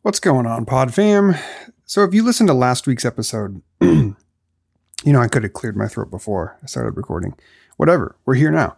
What's going on, Pod Fam? So if you listened to last week's episode, I could have cleared my throat before I started recording. Whatever, we're here now.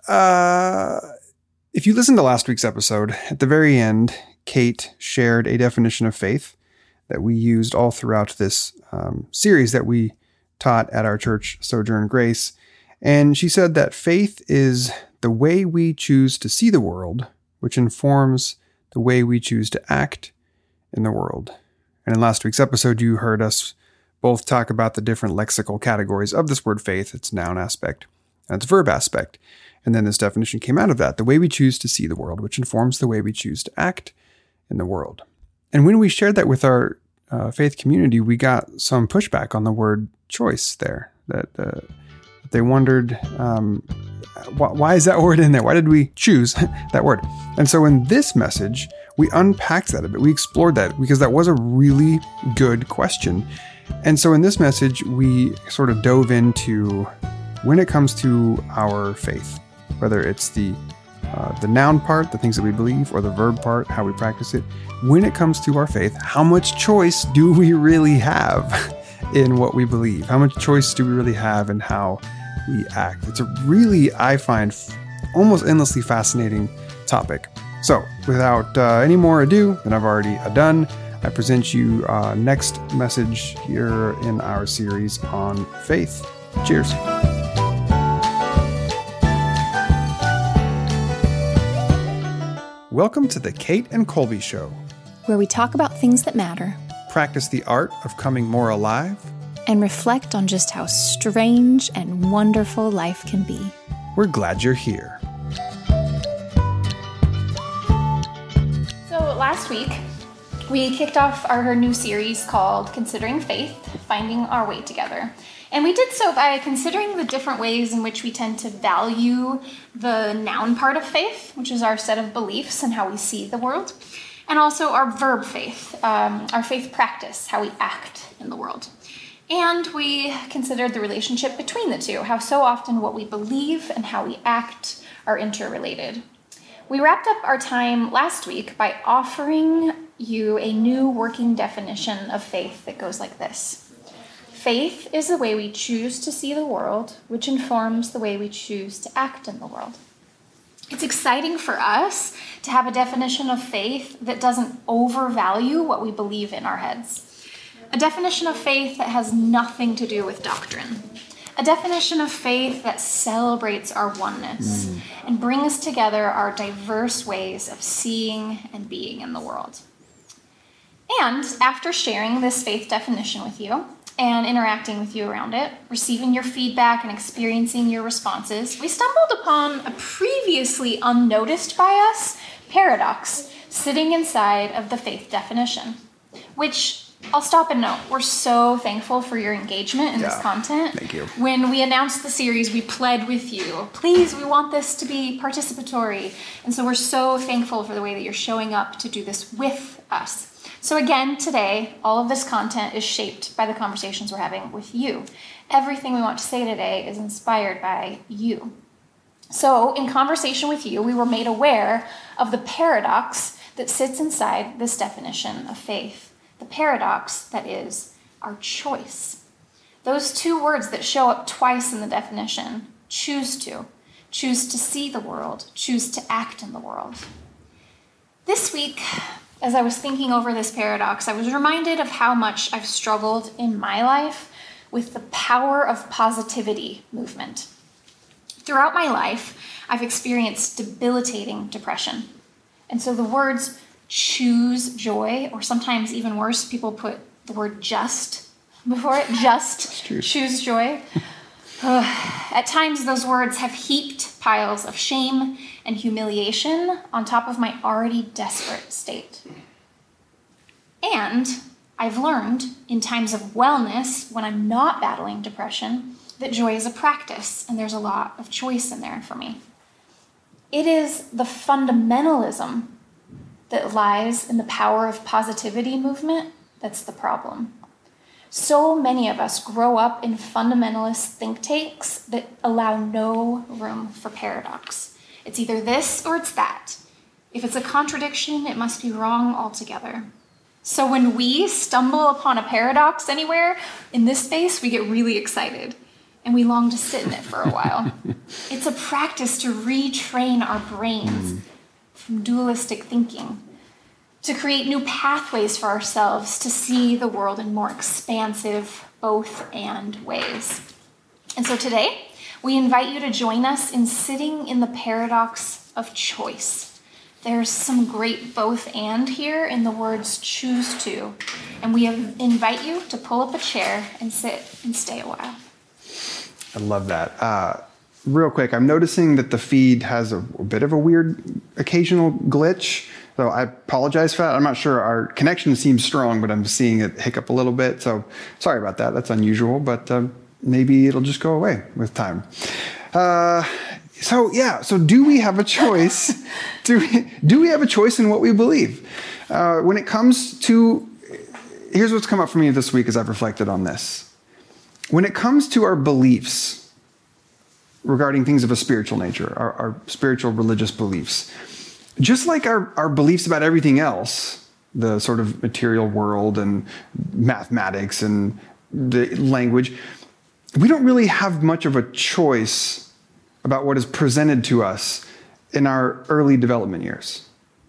If you listened to last week's episode, at the very end, Kate shared a definition of faith that we used all throughout this series that we taught at our church, Sojourn Grace. And she said that faith is the way we choose to see the world, which informs the way we choose to act in the world. And in last week's episode, you heard us both talk about the different lexical categories of this word faith, its noun aspect and its verb aspect. And then this definition came out of that, the way we choose to see the world, which informs the way we choose to act in the world. And when we shared that with our faith community, we got some pushback on the word choice there, that they wondered, why is that word in there? Why did we choose that word? And so in this message, we unpacked that a bit. We explored that because that was a really good question. And so in this message, we sort of dove into when it comes to our faith, whether it's the noun part, the things that we believe, or the verb part, how we practice it. When it comes to our faith, how much choice do we really have in what we believe? How much choice do we really have in how we act? It's a really, I find, almost endlessly fascinating topic. So without any more ado than I've already done, I present you next message here in our series on faith. Cheers. Welcome to the Kate and Colby Show, where we talk about things that matter, practice the art of coming more alive, and reflect on just how strange and wonderful life can be. We're glad you're here. So last week, we kicked off our new series called Considering Faith, Finding Our Way Together. And we did so by considering the different ways in which we tend to value the noun part of faith, which is our set of beliefs and how we see the world, and also our verb faith, our faith practice, how we act in the world. And we considered the relationship between the two, how so often what we believe and how we act are interrelated. We wrapped up our time last week by offering you a new working definition of faith that goes like this. Faith is the way we choose to see the world, which informs the way we choose to act in the world. It's exciting for us to have a definition of faith that doesn't overvalue what we believe in our heads. A definition of faith that has nothing to do with doctrine. A definition of faith that celebrates our oneness and brings together our diverse ways of seeing and being in the world. And after sharing this faith definition with you and interacting with you around it, receiving your feedback and experiencing your responses, we stumbled upon a previously unnoticed by us paradox sitting inside of the faith definition, which I'll stop and note, we're so thankful for your engagement in this content. Thank you. When we announced the series, we pled with you, please, we want this to be participatory. And so we're so thankful for the way that you're showing up to do this with us. So again, today, all of this content is shaped by the conversations we're having with you. Everything we want to say today is inspired by you. So in conversation with you, we were made aware of the paradox that sits inside this definition of faith. The paradox that is our choice. Those two words that show up twice in the definition, choose to see the world, choose to act in the world. This week, as I was thinking over this paradox, I was reminded of how much I've struggled in my life with the power of positivity movement. Throughout my life, I've experienced debilitating depression. And so the words choose joy, or sometimes even worse, people put the word just before it, just choose joy. At times, those words have heaped piles of shame and humiliation on top of my already desperate state. And I've learned in times of wellness, when I'm not battling depression, that joy is a practice, and there's a lot of choice in there for me. It is the fundamentalism that lies in the power of positivity movement that's the problem. So many of us grow up in fundamentalist think tanks that allow no room for paradox. It's either this or it's that. If it's a contradiction, it must be wrong altogether. So when we stumble upon a paradox anywhere in this space, we get really excited and we long to sit in it for a while. It's a practice to retrain our brains from dualistic thinking, to create new pathways for ourselves to see the world in more expansive both and ways. And so today, we invite you to join us in sitting in the paradox of choice. There's some great both and here in the words choose to. And we invite you to pull up a chair and sit and stay a while. I love that. Real quick, I'm noticing that the feed has a bit of a weird occasional glitch. So I apologize for that. I'm not sure our connection seems strong, but I'm seeing it hiccup a little bit. So sorry about that. That's unusual, but maybe it'll just go away with time. So do we have a choice? do we have a choice in what we believe? When it comes to, here's what's come up for me this week as I've reflected on this. When it comes to our beliefs regarding things of a spiritual nature, our spiritual religious beliefs, just like our beliefs about everything else, the sort of material world and mathematics and the language, we don't really have much of a choice about what is presented to us in our early development years.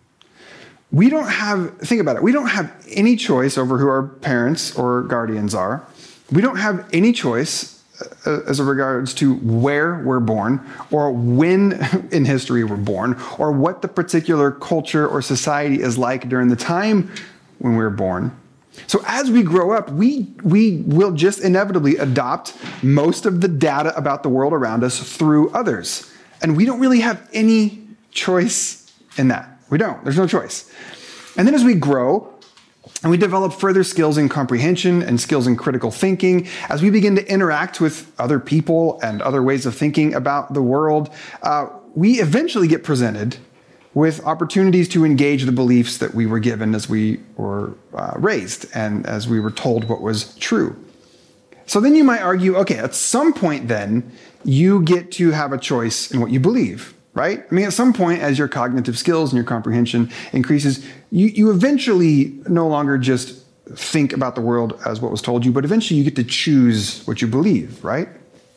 Think about it, we don't have any choice over who our parents or guardians are. We don't have any choice as regards to where we're born or when in history we're born or what the particular culture or society is like during the time when we're born. So as we grow up, we will just inevitably adopt most of the data about the world around us through others. And we don't really have any choice in that. We don't. There's no choice. And then as we grow and we develop further skills in comprehension and skills in critical thinking, as we begin to interact with other people and other ways of thinking about the world, we eventually get presented with opportunities to engage the beliefs that we were given as we were raised and as we were told what was true. So then you might argue, okay, at some point then, you get to have a choice in what you believe, right? I mean, at some point, as your cognitive skills and your comprehension increases, you eventually no longer just think about the world as what was told you, but eventually you get to choose what you believe, right?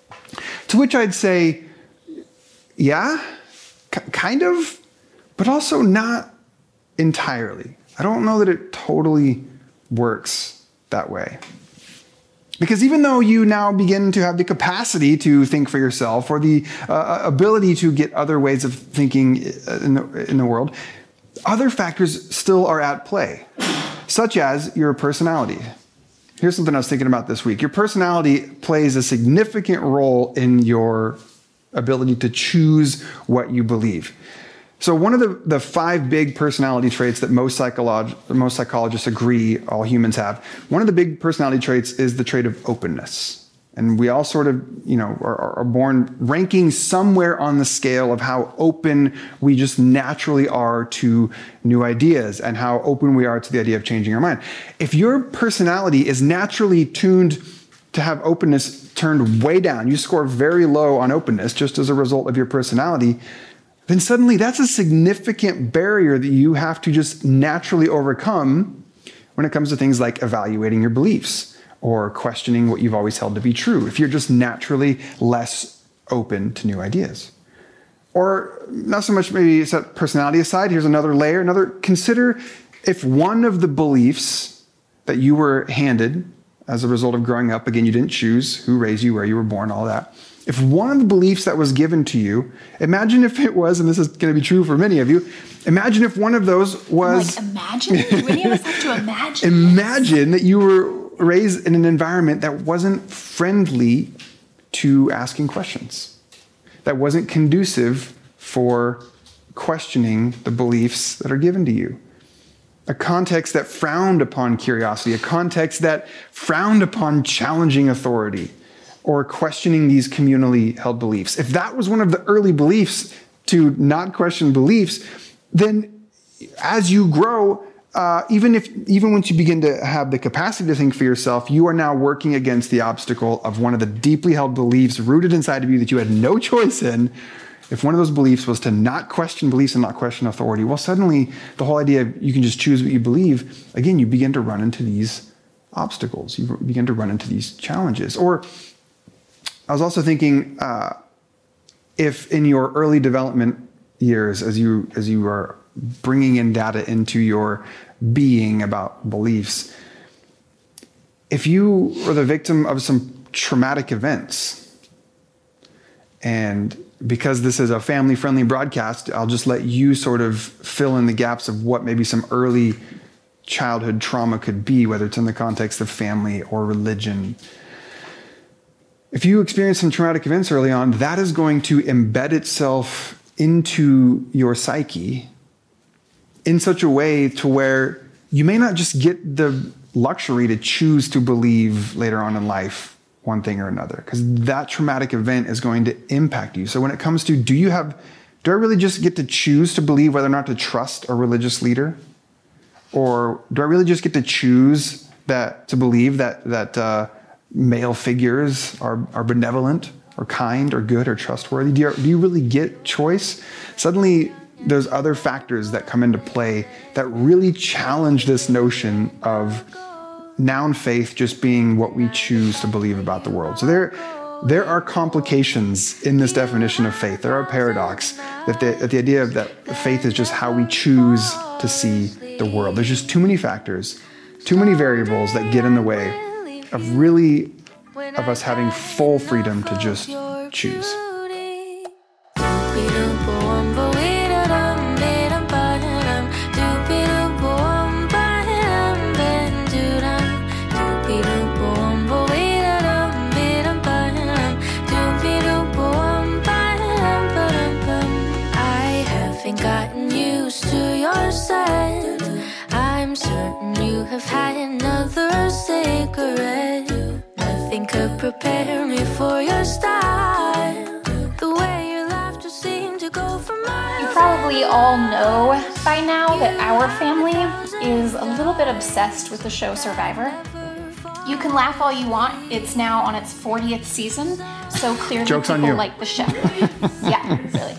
To which I'd say, yeah, kind of, but also not entirely. I don't know that it totally works that way. Because even though you now begin to have the capacity to think for yourself or the ability to get other ways of thinking in the world, other factors still are at play, such as your personality. Here's something I was thinking about this week. Your personality plays a significant role in your ability to choose what you believe. So one of the 5 big personality traits that most psychologists agree all humans have, one of the big personality traits is the trait of openness. And we all sort of, are born ranking somewhere on the scale of how open we just naturally are to new ideas and how open we are to the idea of changing our mind. If your personality is naturally tuned to have openness turned way down, you score very low on openness just as a result of your personality, then suddenly that's a significant barrier that you have to just naturally overcome when it comes to things like evaluating your beliefs or questioning what you've always held to be true, if you're just naturally less open to new ideas. Or not so much maybe set personality aside, here's another layer, consider if one of the beliefs that you were handed as a result of growing up, again, you didn't choose who raised you, where you were born, all that. If one of the beliefs that was given to you, imagine if it was, and this is going to be true for many of you, imagine if one of those was... imagine? Do any of us have to imagine? Imagine that you were raised in an environment that wasn't friendly to asking questions, that wasn't conducive for questioning the beliefs that are given to you. A context that frowned upon curiosity, a context that frowned upon challenging authority, or questioning these communally held beliefs. If that was one of the early beliefs to not question beliefs, then as you grow, even once you begin to have the capacity to think for yourself, you are now working against the obstacle of one of the deeply held beliefs rooted inside of you that you had no choice in, if one of those beliefs was to not question beliefs and not question authority, well, suddenly the whole idea of you can just choose what you believe, again, you begin to run into these obstacles. You begin to run into these challenges. Or I was also thinking, if in your early development years, as you are bringing in data into your being about beliefs, if you are the victim of some traumatic events, and because this is a family-friendly broadcast, I'll just let you sort of fill in the gaps of what maybe some early childhood trauma could be, whether it's in the context of family or religion. If you experience some traumatic events early on, that is going to embed itself into your psyche in such a way to where you may not just get the luxury to choose to believe later on in life one thing or another, because that traumatic event is going to impact you. So when it comes to, do I really just get to choose to believe whether or not to trust a religious leader? Or do I really just get to choose to believe that male figures are benevolent or kind or good or trustworthy? Do you really get choice? Suddenly, there's other factors that come into play that really challenge this notion of noun faith just being what we choose to believe about the world. So there are complications in this definition of faith. There are paradox that the idea of that faith is just how we choose to see the world. There's just too many factors, too many variables that get in the way of us having full freedom to just choose. I'm certain you have had another cigarette. Nothing could prepare me for your style. The way your laughter seemed to go for miles. You probably all know by now that our family is a little bit obsessed with the show Survivor. You can laugh all you want. It's now on its 40th season, so clearly Joke's on people you. like the show. Yeah, really.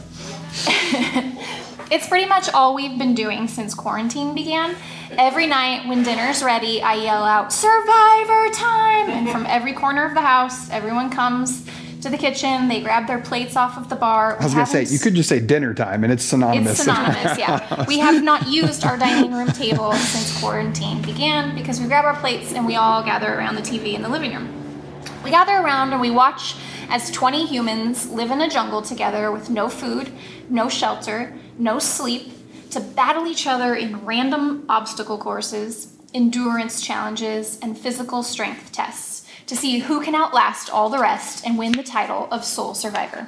It's pretty much all we've been doing since quarantine began. Every night when dinner's ready, I yell out, "Survivor time!" And from every corner of the house, everyone comes to the kitchen. They grab their plates off of the bar. I was going to say, you could just say dinner time, and it's synonymous. It's synonymous, yeah. We have not used our dining room table since quarantine began because we grab our plates and we all gather around the TV in the living room. We gather around and we watch as 20 humans live in a jungle together with no food, no shelter, no sleep, to battle each other in random obstacle courses, endurance challenges, and physical strength tests to see who can outlast all the rest and win the title of sole survivor.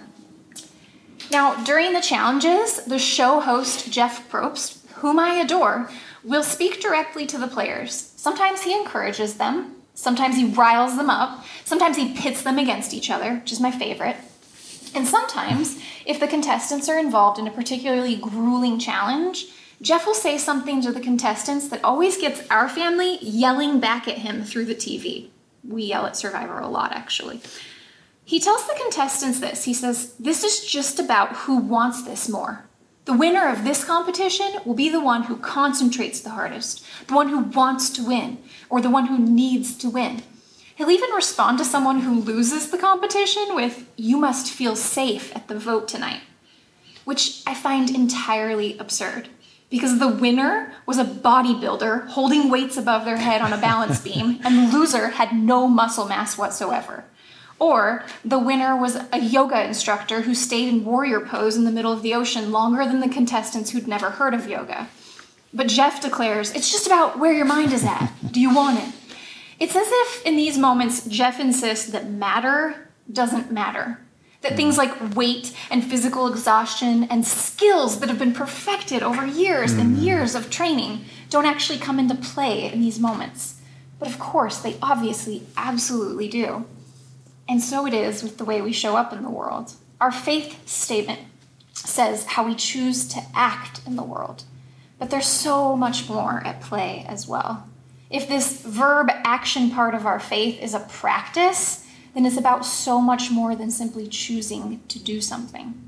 Now, during the challenges, the show host Jeff Probst, whom I adore, will speak directly to the players. Sometimes he encourages them, sometimes he riles them up, sometimes he pits them against each other, which is my favorite. And sometimes, if the contestants are involved in a particularly grueling challenge, Jeff will say something to the contestants that always gets our family yelling back at him through the TV. We yell at Survivor a lot, actually. He tells the contestants this. He says, "This is just about who wants this more. The winner of this competition will be the one who concentrates the hardest, the one who wants to win, or the one who needs to win." He'll even respond to someone who loses the competition with, "You must feel safe at the vote tonight," which I find entirely absurd, because the winner was a bodybuilder holding weights above their head on a balance beam, and the loser had no muscle mass whatsoever. Or the winner was a yoga instructor who stayed in warrior pose in the middle of the ocean longer than the contestants who'd never heard of yoga. But Jeff declares, "It's just about where your mind is at. Do you want it?" It's as if in these moments, Jeff insists that matter doesn't matter. That things like weight and physical exhaustion and skills that have been perfected over years and years of training don't actually come into play in these moments. But of course, they obviously absolutely do. And so it is with the way we show up in the world. Our faith statement says how we choose to act in the world. But there's so much more at play as well. If this verb action part of our faith is a practice, then it's about so much more than simply choosing to do something.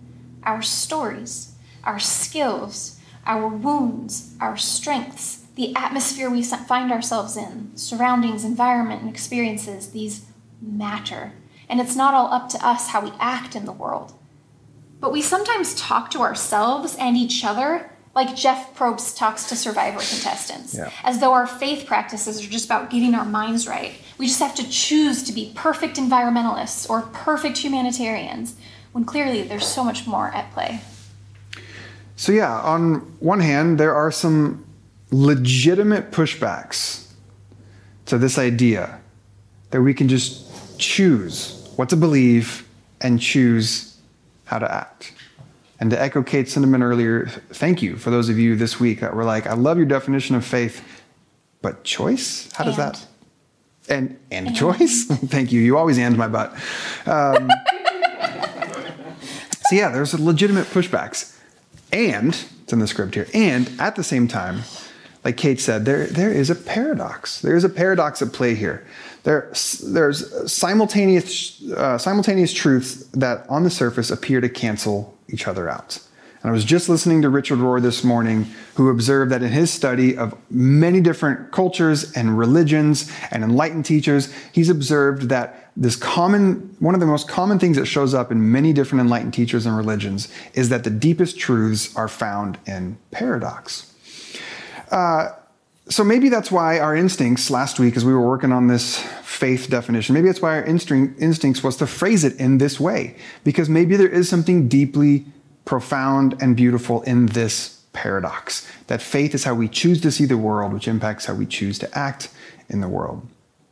our stories, our skills, our wounds, our strengths, the atmosphere we find ourselves in, surroundings, environment, and experiences, these matter. And it's not all up to us how we act in the world. But we sometimes talk to ourselves and each other like Jeff Probst talks to Survivor contestants, as though our faith practices are just about getting our minds right. We just have to choose to be perfect environmentalists or perfect humanitarians, when clearly there's so much more at play. So yeah, on one hand, there are some legitimate pushbacks to this idea that we can just choose what to believe and choose how to act. And to echo Kate's sentiment earlier, thank you for those of you this week that were like, I love your definition of faith, but choice? How does that? And choice? Thank you. You always and my butt. So yeah, there's legitimate pushbacks. And, it's in the script here, and at the same time, like Kate said, there is a paradox. There is a paradox at play here. There's simultaneous truths that on the surface appear to cancel each other out. And I was just listening to Richard Rohr this morning, who observed that in his study of many different cultures and religions and enlightened teachers, he's observed that one of the most common things that shows up in many different enlightened teachers and religions is that the deepest truths are found in paradox. So maybe that's why our instincts last week, as we were working on this faith definition, maybe that's why our instincts was to phrase it in this way, because maybe there is something deeply profound and beautiful in this paradox, that faith is how we choose to see the world, which impacts how we choose to act in the world.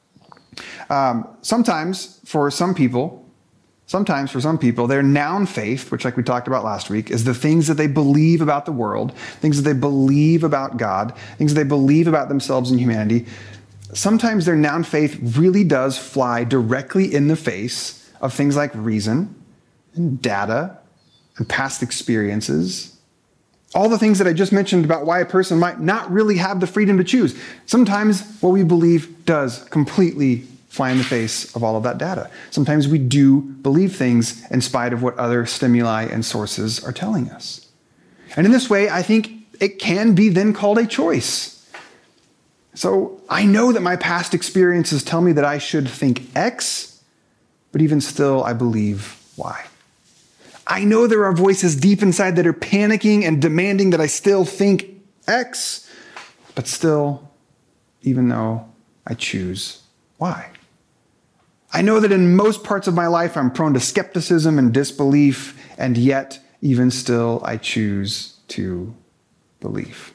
Sometimes for some people, their noun faith, which like we talked about last week, is the things that they believe about the world, things that they believe about God, things that they believe about themselves and humanity. Sometimes their noun faith really does fly directly in the face of things like reason and data and past experiences. All the things that I just mentioned about why a person might not really have the freedom to choose. Sometimes what we believe does completely fly in the face of all of that data. Sometimes we do believe things in spite of what other stimuli and sources are telling us. And in this way, I think it can be then called a choice. So I know that my past experiences tell me that I should think X, but even still, I believe Y. I know there are voices deep inside that are panicking and demanding that I still think X, but still, even though I choose Y. I know that in most parts of my life, I'm prone to skepticism and disbelief, and yet, even still, I choose to believe.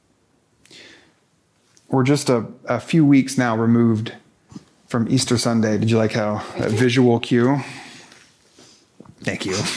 We're just a few weeks now removed from Easter Sunday. Did you like how that visual cue? Thank you.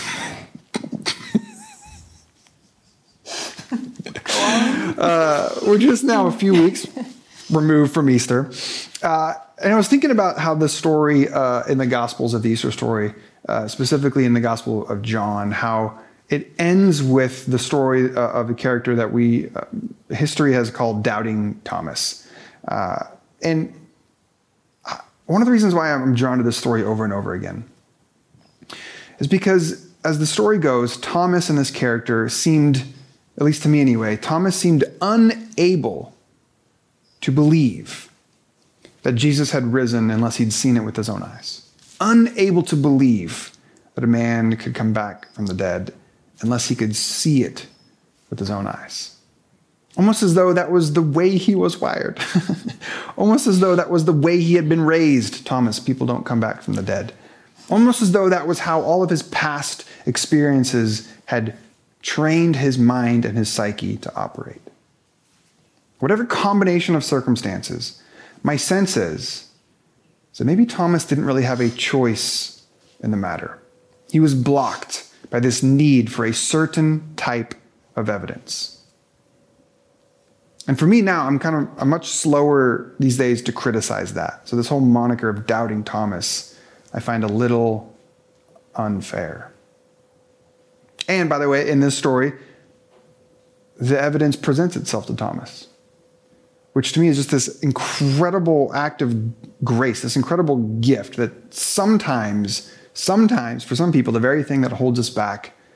We're just now a few weeks removed from Easter. And I was thinking about how the story in the Gospels of the Easter story, specifically in the Gospel of John, how it ends with the story of a character that history has called Doubting Thomas. And one of the reasons why I'm drawn to this story over and over again is because as the story goes, Thomas and this character seemed, at least to me anyway, Thomas seemed unable to believe that Jesus had risen unless he'd seen it with his own eyes. Unable to believe that a man could come back from the dead unless he could see it with his own eyes. Almost as though that was the way he was wired. Almost as though that was the way he had been raised. Thomas, people don't come back from the dead. Almost as though that was how all of his past experiences had trained his mind and his psyche to operate. Whatever combination of circumstances, my sense is that maybe Thomas didn't really have a choice in the matter. He was blocked by this need for a certain type of evidence. And for me now, I'm much slower these days to criticize that. So this whole moniker of Doubting Thomas, I find a little unfair. And by the way, in this story, the evidence presents itself to Thomas, which to me is just this incredible act of grace, this incredible gift that sometimes, for some people, the very thing that holds us back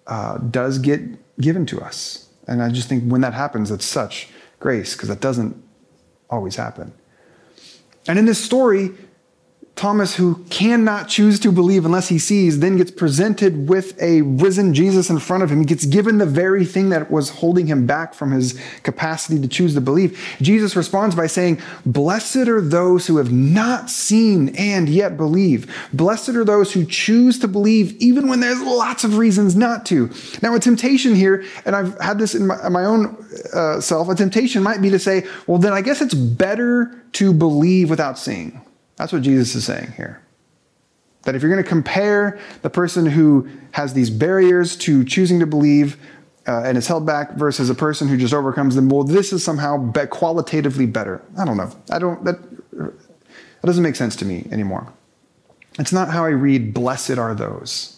does get given to us. And I just think when that happens, it's such grace, because that doesn't always happen. And in this story, Thomas, who cannot choose to believe unless he sees, then gets presented with a risen Jesus in front of him. He gets given the very thing that was holding him back from his capacity to choose to believe. Jesus responds by saying, "Blessed are those who have not seen and yet believe. Blessed are those who choose to believe even when there's lots of reasons not to." Now, a temptation here, and I've had this in my own self, a temptation might be to say, well, then I guess it's better to believe without seeing. That's what Jesus is saying here. That if you're going to compare the person who has these barriers to choosing to believe and is held back versus a person who just overcomes them, well, this is somehow qualitatively better. I don't know. That doesn't make sense to me anymore. It's not how I read "blessed are those."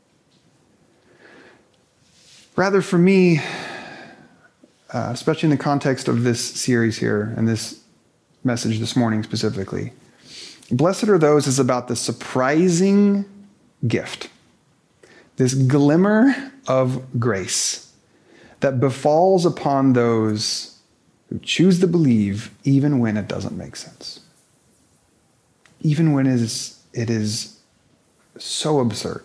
Rather, for me, especially in the context of this series here and this message this morning specifically, blessed are those is about the surprising gift, this glimmer of grace that befalls upon those who choose to believe even when it doesn't make sense. Even when it is so absurd.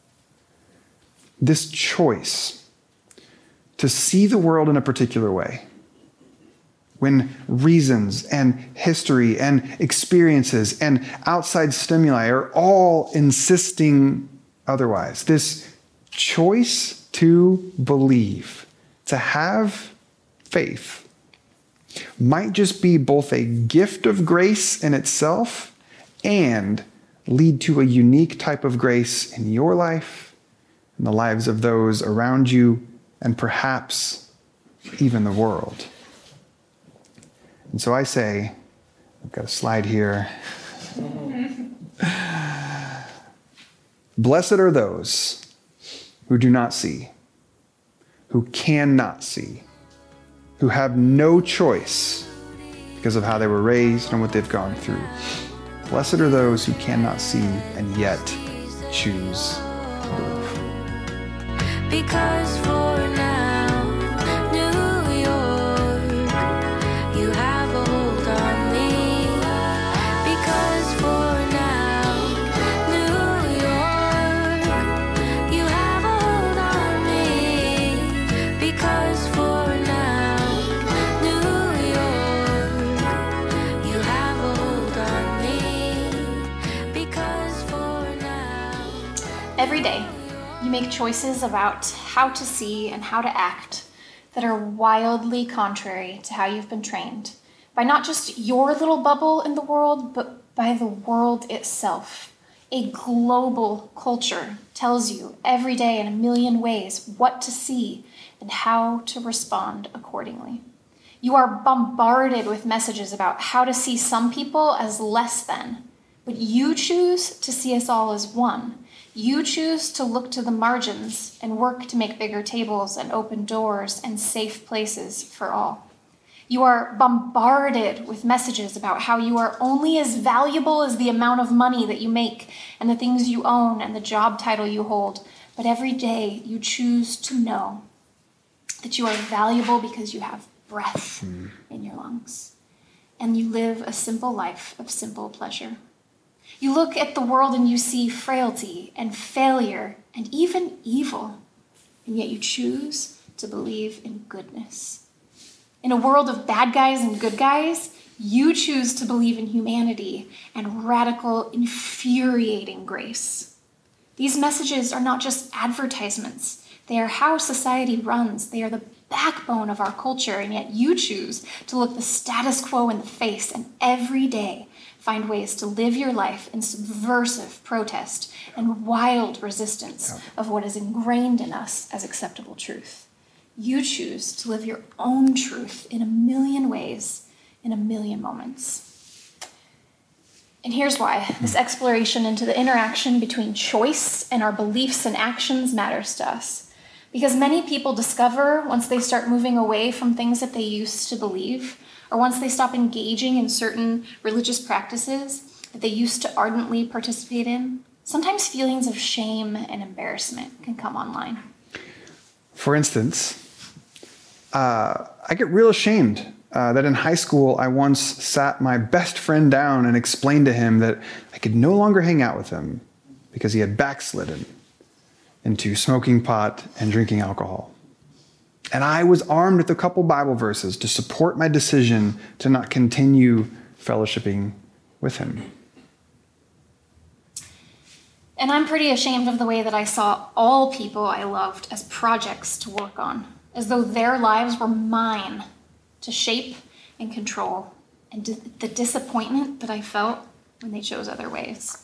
This choice to see the world in a particular way, when reasons and history and experiences and outside stimuli are all insisting otherwise. This choice to believe, to have faith, might just be both a gift of grace in itself and lead to a unique type of grace in your life, in the lives of those around you, and perhaps even the world. And so I say, I've got a slide here. Blessed are those who do not see, who cannot see, who have no choice because of how they were raised and what they've gone through. Blessed are those who cannot see and yet choose to believe. Because for now, New York, you have a hold on me. Because for now, New York, you have a hold on me. Because for now, New York, you have a hold on me. Because for now. Every day, you make choices about how to see and how to act that are wildly contrary to how you've been trained by not just your little bubble in the world, but by the world itself. A global culture tells you every day in a million ways what to see and how to respond accordingly. You are bombarded with messages about how to see some people as less than, but you choose to see us all as one. You choose to look to the margins and work to make bigger tables and open doors and safe places for all. You are bombarded with messages about how you are only as valuable as the amount of money that you make and the things you own and the job title you hold. But every day you choose to know that you are valuable because you have breath in your lungs and you live a simple life of simple pleasure. You look at the world and you see frailty and failure and even evil, and yet you choose to believe in goodness. In a world of bad guys and good guys, you choose to believe in humanity and radical, infuriating grace. These messages are not just advertisements. They are how society runs. They are the backbone of our culture, and yet you choose to look the status quo in the face and every day find ways to live your life in subversive protest and wild resistance of what is ingrained in us as acceptable truth. You choose to live your own truth in a million ways, in a million moments. And here's why this exploration into the interaction between choice and our beliefs and actions matters to us. Because many people discover once they start moving away from things that they used to believe, or once they stop engaging in certain religious practices that they used to ardently participate in, sometimes feelings of shame and embarrassment can come online. For instance, I get real ashamed that in high school I once sat my best friend down and explained to him that I could no longer hang out with him because he had backslidden into smoking pot and drinking alcohol. And I was armed with a couple Bible verses to support my decision to not continue fellowshipping with him. And I'm pretty ashamed of the way that I saw all people I loved as projects to work on, as though their lives were mine to shape and control, and the disappointment that I felt when they chose other ways.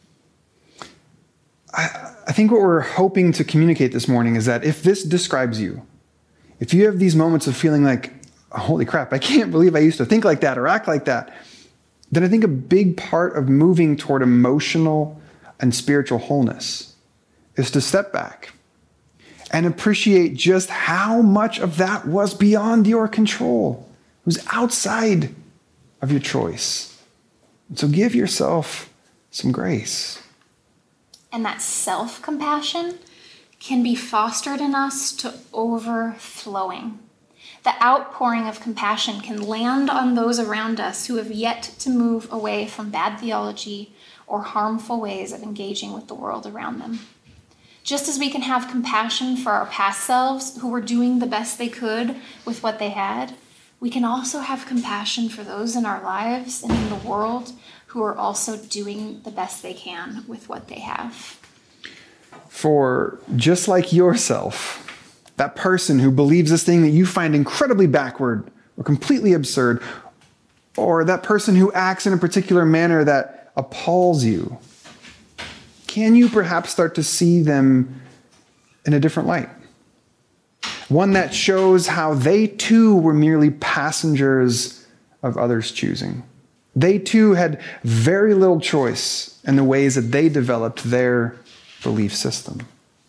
I think what we're hoping to communicate this morning is that if this describes you, if you have these moments of feeling like, oh, holy crap, I can't believe I used to think like that or act like that, then I think a big part of moving toward emotional and spiritual wholeness is to step back and appreciate just how much of that was beyond your control. It was outside of your choice. And so give yourself some grace. And that self-compassion can be fostered in us to overflowing. The outpouring of compassion can land on those around us who have yet to move away from bad theology or harmful ways of engaging with the world around them. Just as we can have compassion for our past selves who were doing the best they could with what they had, we can also have compassion for those in our lives and in the world who are also doing the best they can with what they have. For just like yourself, that person who believes this thing that you find incredibly backward or completely absurd, or that person who acts in a particular manner that appalls you, can you perhaps start to see them in a different light? One that shows how they too were merely passengers of others' choosing. They too had very little choice in the ways that they developed their belief system.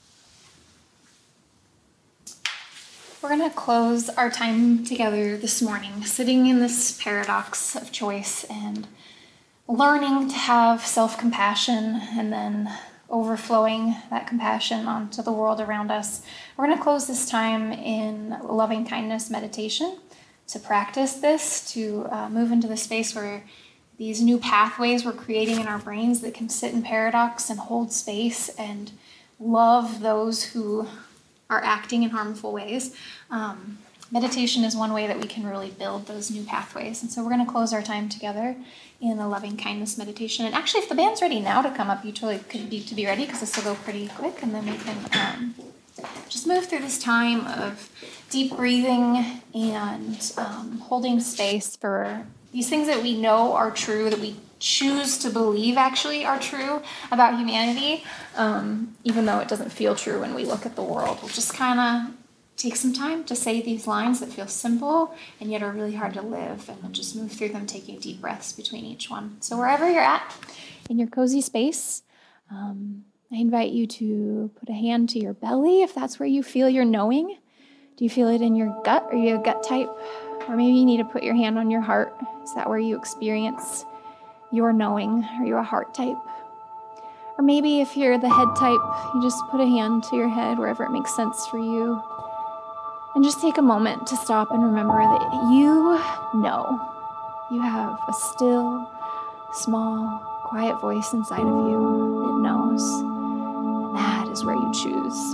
We're going to close our time together this morning, sitting in this paradox of choice and learning to have self-compassion and then overflowing that compassion onto the world around us. We're going to close this time in loving kindness meditation to practice this, to move into the space where these new pathways we're creating in our brains that can sit in paradox and hold space and love those who are acting in harmful ways. Meditation is one way that we can really build those new pathways. And so we're going to close our time together in a loving kindness meditation. And actually, if the band's ready now to come up, you totally could be ready because this will go pretty quick. And then we can just move through this time of deep breathing and holding space for these things that we know are true, that we choose to believe actually are true about humanity, even though it doesn't feel true when we look at the world. We'll just kind of take some time to say these lines that feel simple and yet are really hard to live, and we'll just move through them, taking deep breaths between each one. So wherever you're at in your cozy space, I invite you to put a hand to your belly if that's where you feel your knowing. Do you feel it in your gut? Are you a gut type? Or maybe you need to put your hand on your heart. Is that where you experience your knowing? Are you a heart type? Or maybe if you're the head type, you just put a hand to your head wherever it makes sense for you. And just take a moment to stop and remember that you know. You have a still, small, quiet voice inside of you that knows. And that is where you choose.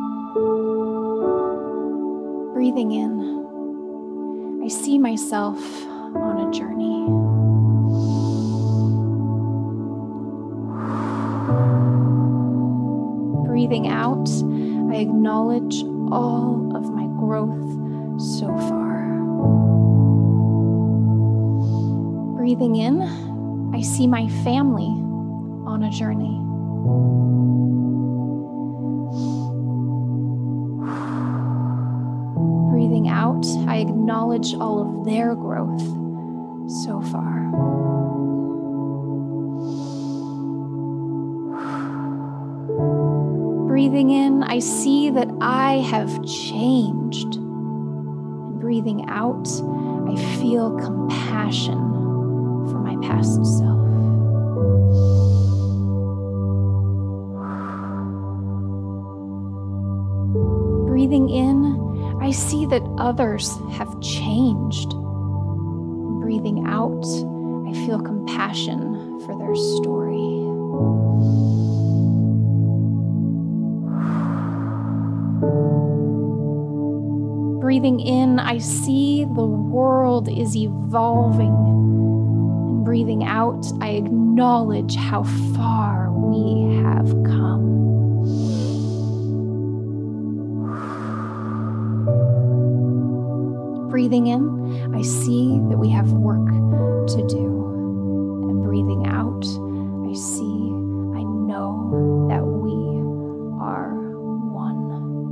Breathing in, I see myself on a journey. Breathing out, I acknowledge all of my growth so far. Breathing in, I see my family on a journey. Breathing out, I acknowledge all of their growth so far. Breathing in, I see that I have changed. And breathing out, I feel compassion for my past self. Breathing in, see that others have changed. Breathing out, I feel compassion for their story. Breathing in, I see the world is evolving. And breathing out, I acknowledge how far we have come. Breathing in, I see that we have work to do. And breathing out, I know that we are one.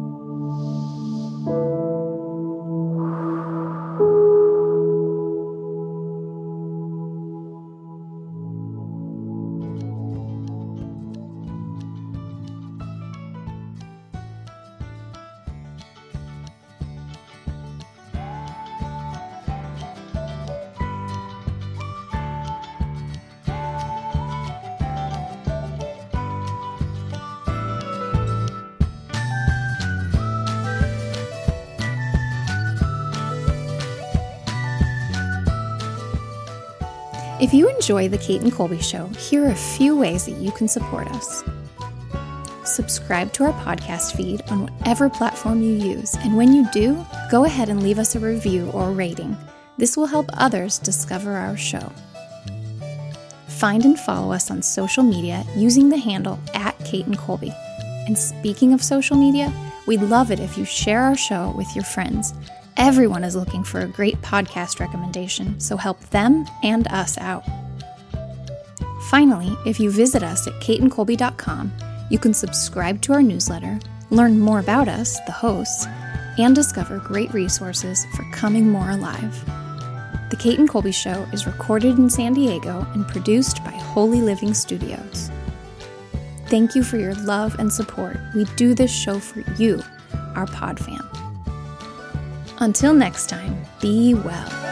If you enjoy The Kate and Colby Show, here are a few ways that you can support us. Subscribe to our podcast feed on whatever platform you use, and when you do, go ahead and leave us a review or rating. This will help others discover our show. Find and follow us on social media using the handle @KateandColby. And speaking of social media, we'd love it if you share our show with your friends. Everyone is looking for a great podcast recommendation, so help them and us out. Finally, if you visit us at kateandcolby.com, you can subscribe to our newsletter, learn more about us, the hosts, and discover great resources for coming more alive. The Kate and Colby Show is recorded in San Diego and produced by Holy Living Studios. Thank you for your love and support. We do this show for you, our pod fam. Until next time, be well.